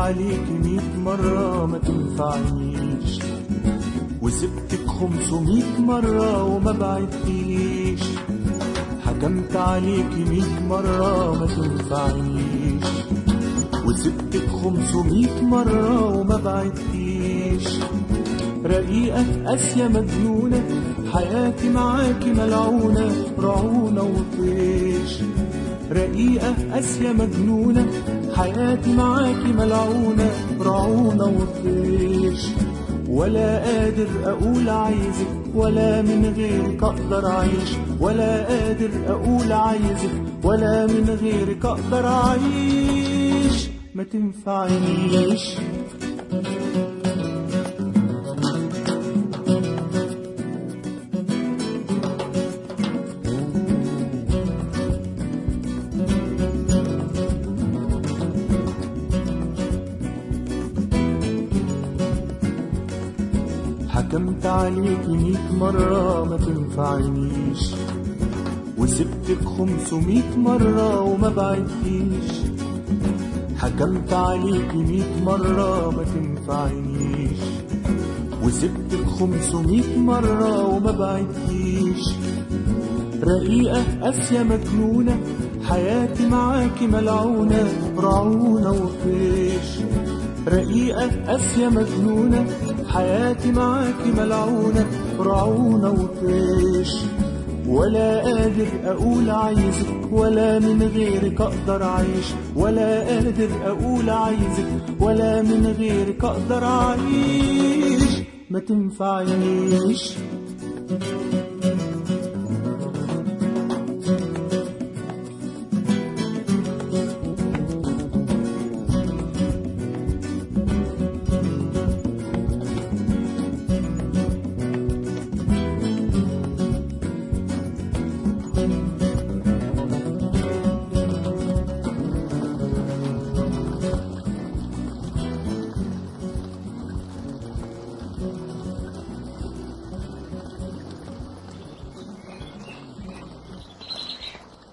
عليك 100 مرة ما تنفعنيش، وسبتك 500 مرة وما بعدتيش. حكمت عليك 100 مرة ما تنفعنيش، وسبتك 500 مرة وما بعدتيش. رقيقة قاسية مجنونة، حياتي معاكي ملعونة، رعونة وطيش. رقيقة قاسية مجنونة، حياتي معاكي ملعونة، رعونة وطيش. ولا قادر أقول عايزك، ولا من غيرك أقدر أعيش. ولا قادر أقول عايزك، ولا من غيرك أقدر أعيش. ما تنفعنيش. حكمت عليك 100 مرة ما تنفعنيش، وسبتك 500 مرة وما بعدتيش. حكمت عليك 100 مرة ما تنفعنيش، وسبتك 500 مرة وما بعدتيش. رقيقة قاسية مجنونة، حياتي معاكي ملعونة، رعونة وطيش. رقيقة قاسية مجنونة، حياتي معاكي ملعونة، رعونة وطيش. ولا قادر أقول عايزك، ولا من غيرك أقدر أعيش. ولا قادر أقول عايزك، ولا من غيرك أقدر أعيش. ما تنفعنيش.